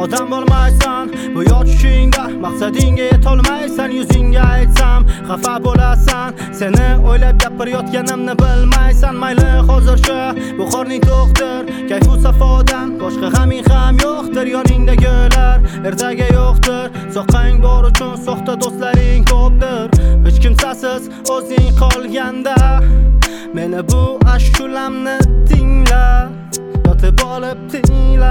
odam bo'lmaysan. Bu yoshingda maqsadingga yetolmaysan. Yuzingga aytsam xafa bo'lasan. Seni o'ylab gapirayotganimni bilmaysan. Mayli hozircha buxorning to'xtir, kayfu safodan boshqa g'aming ham yo'qdir. Yoningdagilar ertaga yo'qdir. So'qqang bor uchun soxta do'stlaring ko'pdir. Hech kimsasiz o'zing qolganda meni bu ashulamni tingla, yotib olib tingla.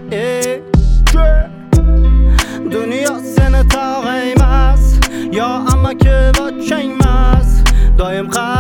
Dunyo seni tog'a emas, yo amaki va changmas. Doim